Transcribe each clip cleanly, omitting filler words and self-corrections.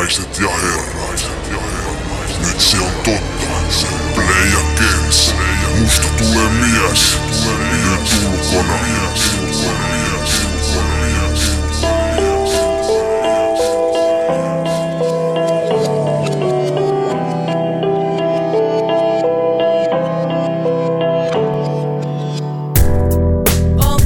naiset ja herrat. Nyt se on totta, se Playa Gens. Musta tulee mies, nyt ulkona. On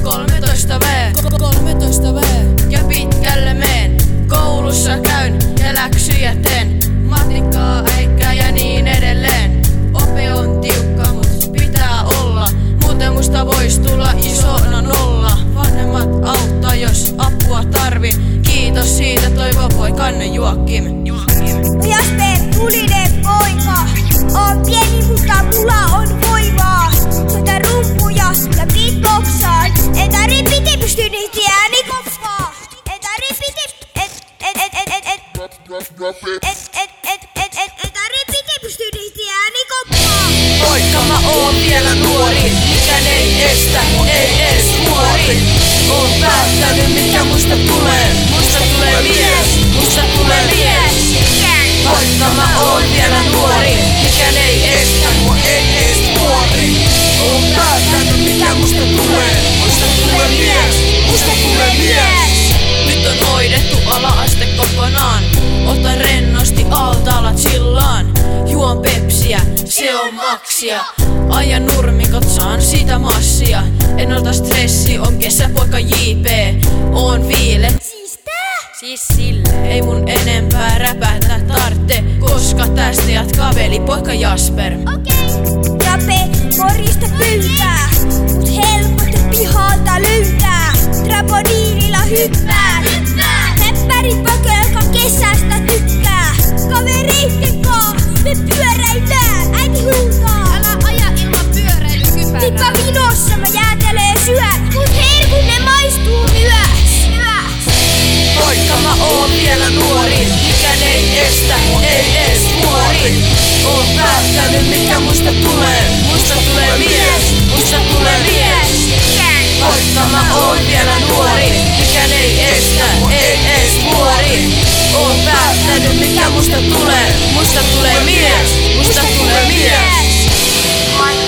13V ja pitkälle meen. Koulussa käyn ja läksyjä teen. Matikkaa, äikkää ja niin edelleen. Ope on tiukka, mut pitää olla. Muuten musta vois tulla isona nolla. Vanhemmat auttaa, jos apua tarvi. Kiitos siitä, toivo poikanne Joakim. Jasper, tulinen poika. On pieni, mutta mulla on voimaa. Soita rumpuja ja beatboxaan. En tarvitse pysty niitä ääni koppaa. En tarvitse pysty niitä ääni koppaa. Vaikka mä oon vielä nuori, mikään ei estä, ei ees nuori. Oon päättänyt mikä musta tulee. Musta tulee mies, musta tulee mies. Vaikka mä oon vielä nuori, mikään ei estä, ei ees nuori. Oon päättänyt mikä musta tulee. Musta tulee mies, musta tulee mies. Nyt on hoidettu ala-aste kokonaan. Otan rennosti altaalla chillaan. Juon pepsiä, se on maksia. Ajan nurmikot, saan siitä massia. En ota stressi, on kesäpoika JP. Oon viile, siis sille. Ei mun enempää räpätä tartte, koska tästä jatkaa velipoika Jasper. Rape, morista pyytää. Mut helposti pihalta löytää. Trampoliinilla hyppää. Täppäri poke, joka kesästä tykkää. Kavereitten kaa me pyöräillään. Äiti huutaa. Älä aja ilman pyöräilykypärää. Tippa vinossa mä jäätelee syön. Mut herkun ne maistuu myös. Vaikka mä oon vielä nuori, mikään ei estä, ei ees nuori. Oon päättänyt mikä musta tulee. Musta tulee mies, musta tulee mies. Vaikka mä oon vielä nuori, mikään ei estä, ei ees nuori. Oon päättänyt mikä musta tulee. Musta tulee mies, musta tulee mies.